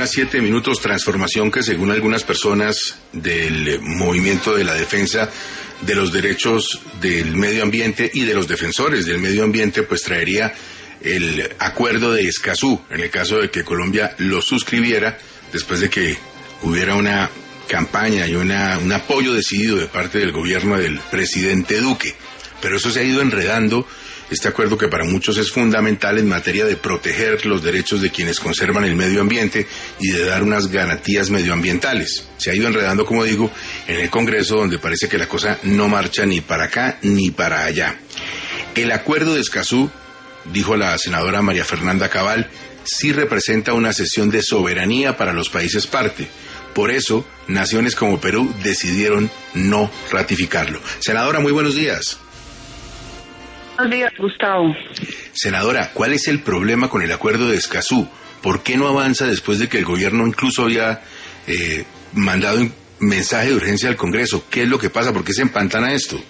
7 minutos. Transformación que, según algunas personas del movimiento de la defensa de los derechos del medio ambiente y de los defensores del medio ambiente, pues traería el acuerdo de Escazú, en el caso de que Colombia lo suscribiera, después de que hubiera una campaña y un apoyo decidido de parte del gobierno del presidente Duque. Pero eso se ha ido enredando, este acuerdo que para muchos es fundamental en materia de proteger los derechos de quienes conservan el medio ambiente y de dar unas garantías medioambientales. Se ha ido enredando, como digo, en el Congreso, donde parece que la cosa no marcha ni para acá ni para allá. El acuerdo de Escazú, dijo la senadora María Fernanda Cabal, sí representa una cesión de soberanía para los países parte. Por eso, naciones como Perú decidieron no ratificarlo. Senadora, muy buenos días. Buenos días, Gustavo. Senadora, ¿cuál es el problema con el acuerdo de Escazú? ¿Por qué no avanza después de que el gobierno incluso había mandado un mensaje de urgencia al Congreso? ¿Qué es lo que pasa? ¿Por qué se empantana esto?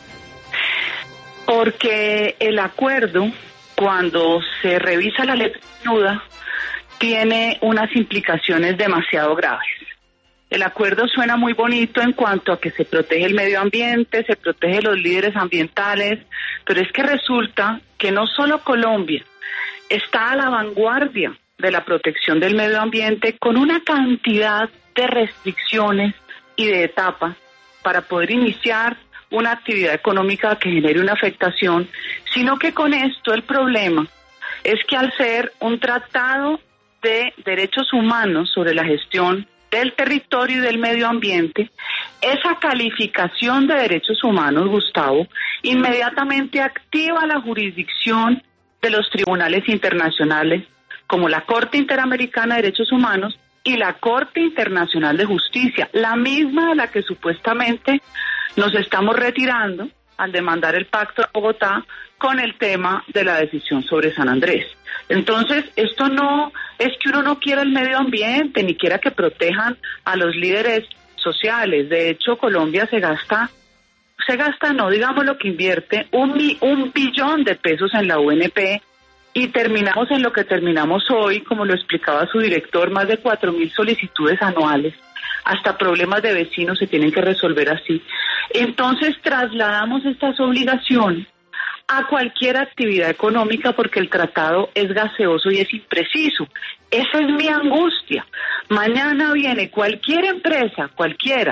Porque el acuerdo, cuando se revisa la letra menuda, tiene unas implicaciones demasiado graves. El acuerdo suena muy bonito en cuanto a que se protege el medio ambiente, se protege los líderes ambientales, pero es que resulta que no solo Colombia está a la vanguardia de la protección del medio ambiente con una cantidad de restricciones y de etapas para poder iniciar una actividad económica que genere una afectación, sino que con esto el problema es que al ser un tratado de derechos humanos sobre la gestión del territorio y del medio ambiente, esa calificación de derechos humanos, Gustavo, inmediatamente activa la jurisdicción de los tribunales internacionales, como la Corte Interamericana de Derechos Humanos y la Corte Internacional de Justicia, la misma a la que supuestamente nos estamos retirando al demandar el Pacto de Bogotá con el tema de la decisión sobre San Andrés. Entonces, esto no es que uno no quiera el medio ambiente, ni quiera que protejan a los líderes sociales. De hecho, Colombia se gasta, no, digamos lo que invierte, un billón de pesos en la UNP, y terminamos en lo que terminamos hoy, como lo explicaba su director, más de 4.000 solicitudes anuales. Hasta problemas de vecinos se tienen que resolver así. Entonces, trasladamos estas obligaciones a cualquier actividad económica porque el tratado es gaseoso y es impreciso. Esa es mi angustia. Mañana viene cualquier empresa, cualquiera,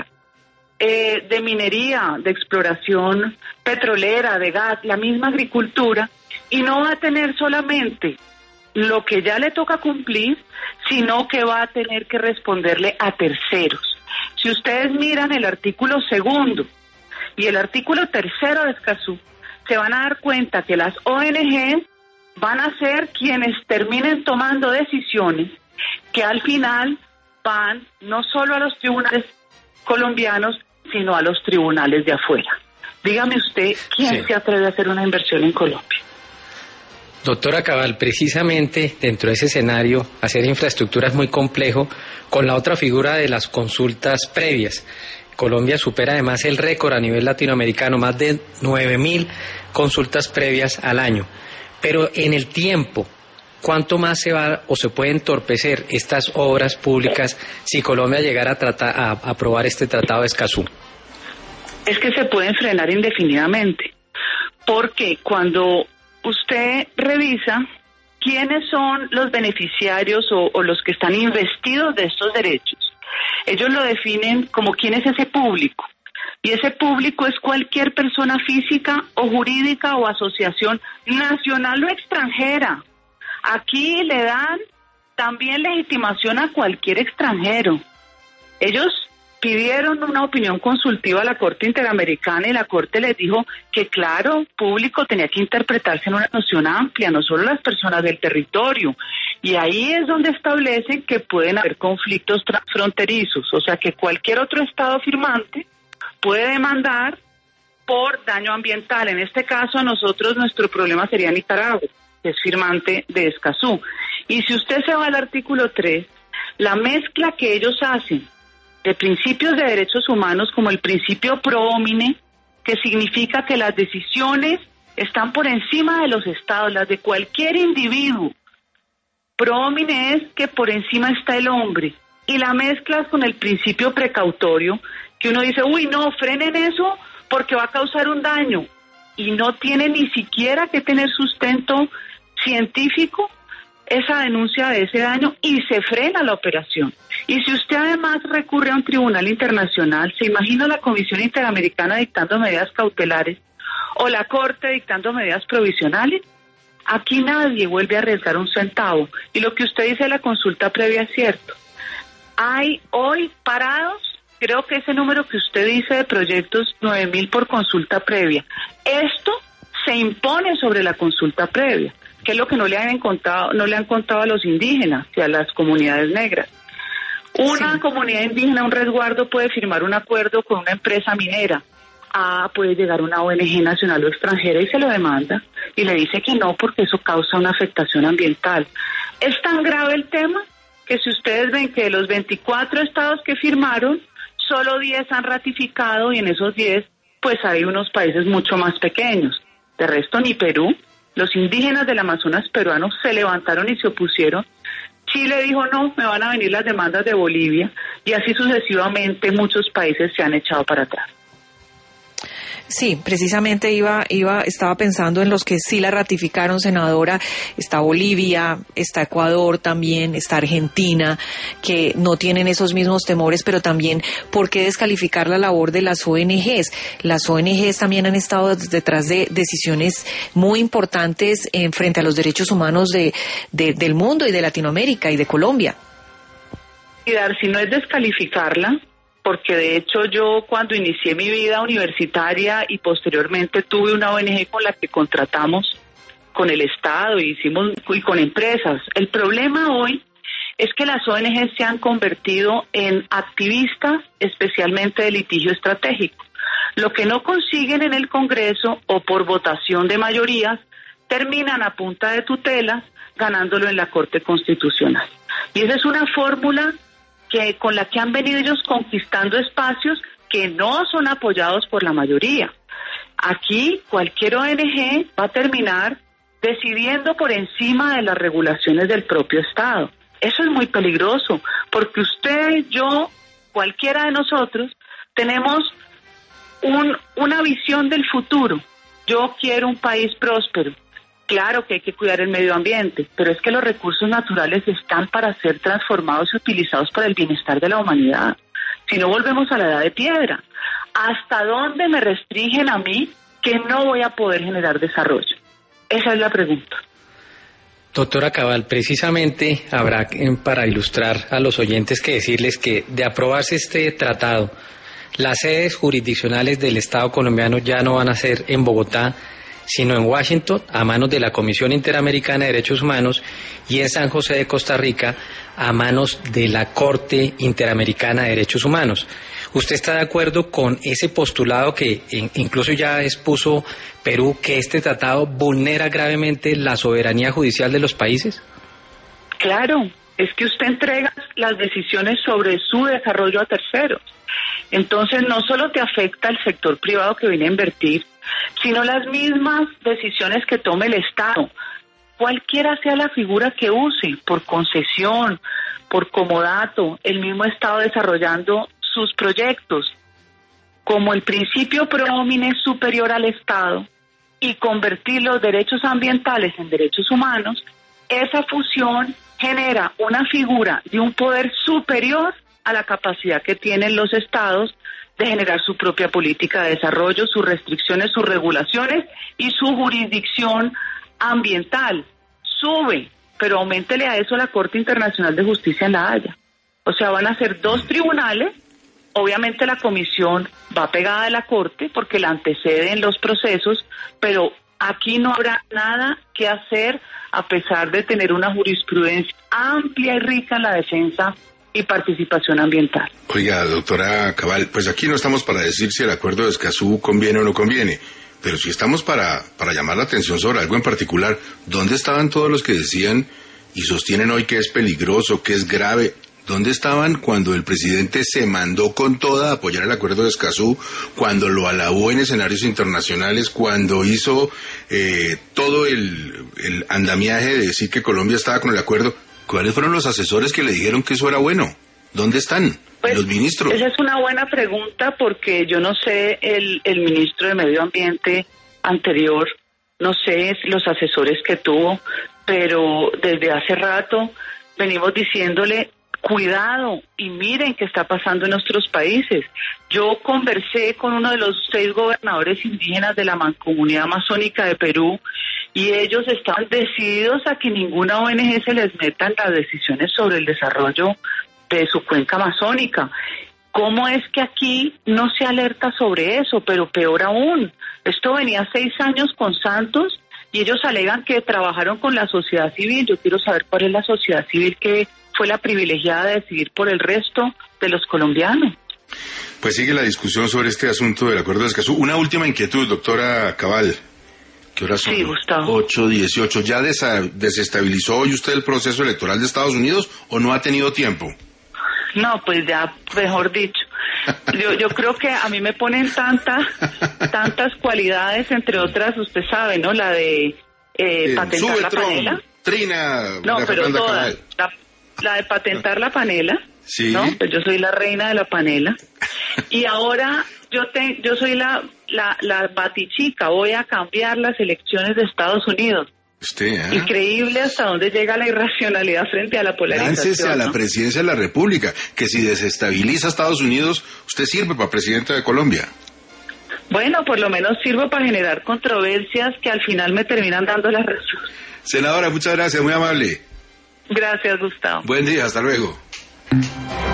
de minería, de exploración petrolera, de gas, la misma agricultura, y no va a tener solamente lo que ya le toca cumplir, sino que va a tener que responderle a terceros. Si ustedes miran el artículo 2 y el artículo 3 de Escazú, se van a dar cuenta que las ONG van a ser quienes terminen tomando decisiones que al final van no solo a los tribunales colombianos, sino a los tribunales de afuera. Dígame usted, ¿quién se atreve a hacer una inversión en Colombia? Doctora Cabal, precisamente dentro de ese escenario, hacer infraestructura es muy complejo con la otra figura de las consultas previas. Colombia supera además el récord a nivel latinoamericano, más de 9.000 consultas previas al año. Pero en el tiempo, ¿cuánto más se va o se puede entorpecer estas obras públicas si Colombia llegara a aprobar este tratado de Escazú? Es que se pueden frenar indefinidamente, porque cuando usted revisa quiénes son los beneficiarios o los que están investidos de estos derechos, ellos lo definen como quién es ese público. Y ese público es cualquier persona física o jurídica o asociación nacional o extranjera. Aquí le dan también legitimación a cualquier extranjero. Ellos pidieron una opinión consultiva a la Corte Interamericana y la Corte les dijo que, claro, público tenía que interpretarse en una noción amplia, no solo las personas del territorio. Y ahí es donde establecen que pueden haber conflictos transfronterizos, o sea que cualquier otro estado firmante puede demandar por daño ambiental. En este caso, nuestro problema sería Nicaragua, que es firmante de Escazú. Y si usted se va al artículo 3, la mezcla que ellos hacen de principios de derechos humanos como el principio pro homine, que significa que las decisiones están por encima de los estados, las de cualquier individuo, Pro homine es que por encima está el hombre, y la mezclas con el principio precautorio, que uno dice, uy, no, frenen eso porque va a causar un daño, y no tiene ni siquiera que tener sustento científico esa denuncia de ese daño, y se frena la operación. Y si usted además recurre a un tribunal internacional, ¿se imagina la Comisión Interamericana dictando medidas cautelares o la Corte dictando medidas provisionales? Aquí nadie vuelve a arriesgar un centavo. Y lo que usted dice de la consulta previa es cierto. Hay hoy parados, creo que ese número que usted dice de proyectos, 9.000 por consulta previa. Esto se impone sobre la consulta previa, que es lo que no le han contado a los indígenas y a las comunidades negras. Una comunidad indígena, un resguardo, puede firmar un acuerdo con una empresa minera. Puede llegar una ONG nacional o extranjera y se lo demanda y le dice que no porque eso causa una afectación ambiental. Es tan grave el tema que si ustedes ven que de los 24 estados que firmaron, solo 10 han ratificado, y en esos 10 pues hay unos países mucho más pequeños. De resto ni Perú. Los indígenas del Amazonas peruano se levantaron y se opusieron. Chile dijo no, me van a venir las demandas de Bolivia, y así sucesivamente muchos países se han echado para atrás. Sí, precisamente estaba pensando en los que sí la ratificaron, senadora. Está Bolivia, está Ecuador también, está Argentina, que no tienen esos mismos temores, pero también, ¿por qué descalificar la labor de las ONGs? Las ONGs también han estado detrás de decisiones muy importantes frente a los derechos humanos del mundo y de Latinoamérica y de Colombia. Y Darcy, no es descalificarla, porque de hecho yo cuando inicié mi vida universitaria y posteriormente tuve una ONG con la que contratamos con el Estado y con empresas. El problema hoy es que las ONG se han convertido en activistas, especialmente de litigio estratégico. Lo que no consiguen en el Congreso o por votación de mayorías, terminan a punta de tutelas ganándolo en la Corte Constitucional. Y esa es una fórmula con la que han venido ellos conquistando espacios que no son apoyados por la mayoría. Aquí cualquier ONG va a terminar decidiendo por encima de las regulaciones del propio Estado. Eso es muy peligroso, porque usted, yo, cualquiera de nosotros, tenemos una visión del futuro. Yo quiero un país próspero. Claro que hay que cuidar el medio ambiente, pero es que los recursos naturales están para ser transformados y utilizados para el bienestar de la humanidad. Si no, volvemos a la edad de piedra. ¿Hasta dónde me restringen a mí que no voy a poder generar desarrollo? Esa es la pregunta. Doctora Cabal, precisamente habrá para ilustrar a los oyentes que decirles que de aprobarse este tratado, las sedes jurisdiccionales del Estado colombiano ya no van a ser en Bogotá, sino en Washington, a manos de la Comisión Interamericana de Derechos Humanos, y en San José de Costa Rica, a manos de la Corte Interamericana de Derechos Humanos. ¿Usted está de acuerdo con ese postulado que incluso ya expuso Perú, que este tratado vulnera gravemente la soberanía judicial de los países? Claro, es que usted entrega las decisiones sobre su desarrollo a terceros. Entonces no solo te afecta el sector privado que viene a invertir, sino las mismas decisiones que tome el Estado, cualquiera sea la figura que use, por concesión, por comodato, el mismo Estado desarrollando sus proyectos, como el principio pro homine superior al Estado, y convertir los derechos ambientales en derechos humanos. Esa fusión genera una figura de un poder superior a la capacidad que tienen los Estados de generar su propia política de desarrollo, sus restricciones, sus regulaciones y su jurisdicción ambiental. Sube, pero auméntele a eso la Corte Internacional de Justicia en La Haya. O sea, van a ser 2 tribunales. Obviamente la comisión va pegada de la Corte porque la antecede en los procesos, pero aquí no habrá nada que hacer a pesar de tener una jurisprudencia amplia y rica en la defensa y participación ambiental. Oiga, doctora Cabal, pues aquí no estamos para decir si el acuerdo de Escazú conviene o no conviene, pero sí estamos para llamar la atención sobre algo en particular. ¿Dónde estaban todos los que decían y sostienen hoy que es peligroso, que es grave? ¿Dónde estaban cuando el presidente se mandó con toda a apoyar el acuerdo de Escazú, cuando lo alabó en escenarios internacionales, cuando hizo todo el andamiaje de decir que Colombia estaba con el acuerdo? ¿Cuáles fueron los asesores que le dijeron que eso era bueno? ¿Dónde están Pues, los ministros? Esa es una buena pregunta porque yo no sé el ministro de Medio Ambiente anterior, no sé los asesores que tuvo, pero desde hace rato venimos diciéndole cuidado y miren qué está pasando en nuestros países. Yo conversé con uno de los 6 gobernadores indígenas de la Mancomunidad Amazónica de Perú y ellos están decididos a que ninguna ONG se les meta en las decisiones sobre el desarrollo de su cuenca amazónica. ¿Cómo es que aquí no se alerta sobre eso? Pero peor aún, esto venía 6 años con Santos y ellos alegan que trabajaron con la sociedad civil. Yo quiero saber cuál es la sociedad civil que fue la privilegiada de decidir por el resto de los colombianos. Pues sigue la discusión sobre este asunto del Acuerdo de Escazú. Una última inquietud, doctora Cabal. ¿Qué horas son? Sí, Gustavo. 8:18. ¿Ya desestabilizó hoy usted el proceso electoral de Estados Unidos o no ha tenido tiempo? No, pues ya, mejor dicho. Yo creo que a mí me ponen tantas cualidades, entre otras, usted sabe, ¿no? La de patentar la panela. Trina. No, pero todas. La de patentar la panela. Sí. ¿No? Pues yo soy la reina de la panela. Y ahora yo soy la batichica. Voy a cambiar las elecciones de Estados Unidos. Usted, Increíble hasta dónde llega la irracionalidad frente a la polarización. Láncese a la presidencia de la República, que si desestabiliza a Estados Unidos, usted sirve para presidenta de Colombia. Bueno, por lo menos sirvo para generar controversias que al final me terminan dando la razón. Senadora, muchas gracias, muy amable. Gracias, Gustavo. Buen día, hasta luego.